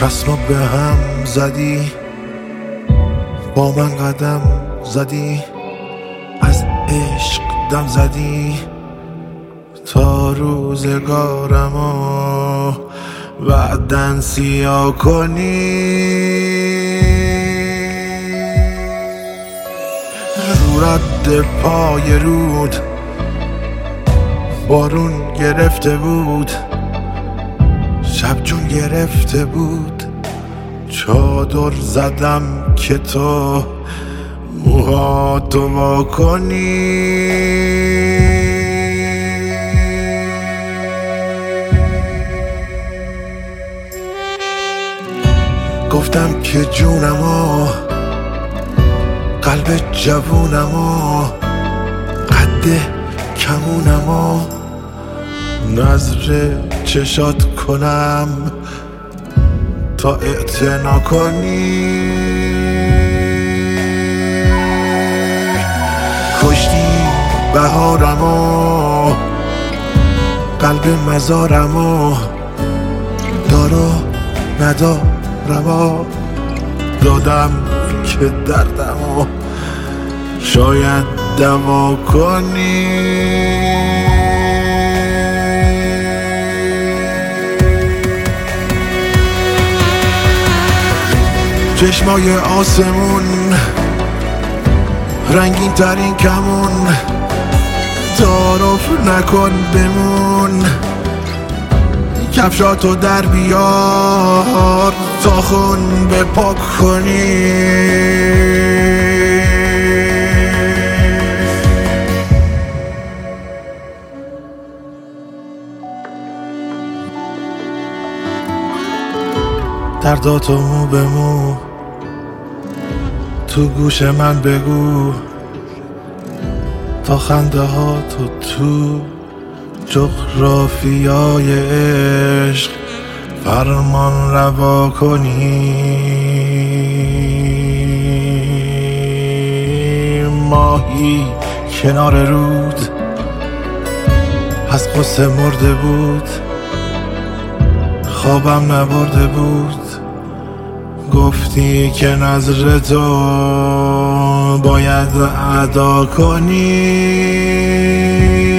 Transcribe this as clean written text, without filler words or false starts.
رسمو به هم زدی، با من قدم زدی، از عشق دم زدی، تا روزگارمو بعدن سیاه کنی. رو رد پای رود بارون گرفته بود، شب جون گرفته بود، چادر زدم که تو موهاتو وا کنی. گفتم که جونمو، قلب جوونمو، قد کمونمو نظر چشات کنم تا اعتنا کنی. کشتی بهارمو، قلب مزارمو، دارو ندارمو دادم که دردمو شاید دوا کنی. چشمای آسمون رنگین ترین کمون، تعارف نکن بمون، کفشاتو در بیار تا خون بپاک کنی. درداتو مو به مو تو گوش من بگو، تا خنده ها تو جغرافیای عشق فرمان روا کنی. ماهی کنار رود از غصه مرده بود، خوابم نبرده بود، گفتی که نظر تو باید ادا کنی.